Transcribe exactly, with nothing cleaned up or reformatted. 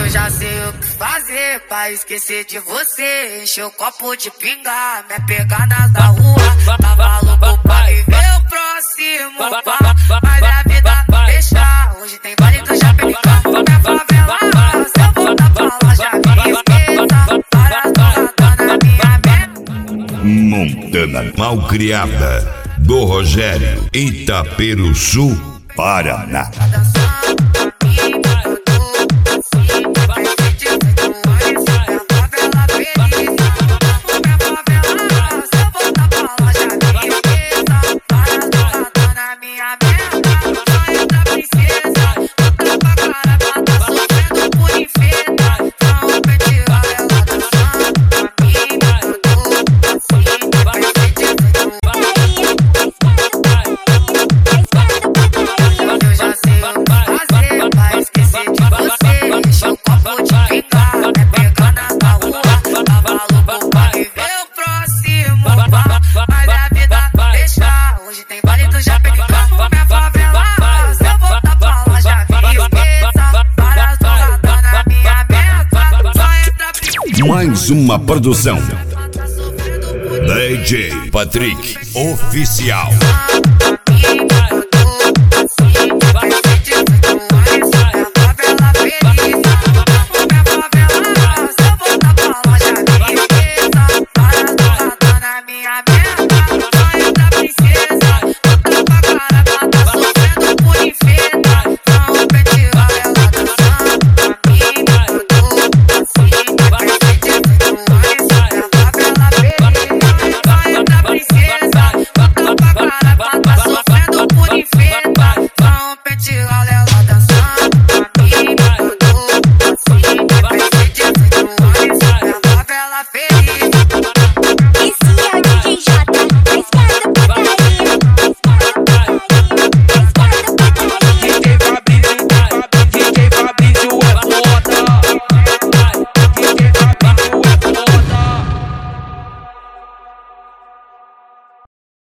Eu já sei o que fazer pra esquecer de você. Encher o copo de pinga, me pegar nas da rua. Tava louco pra viver o próximo, pá. Mas a vida deixa. Hoje tem baile do Japecá. Minha favela, se eu voltar pra lá, já me esqueça. Várias douradas na minha mente. Montana Malcriada, do Rogério, Itaperuçu, Paraná. Mais uma produção D J Patrick Oficial.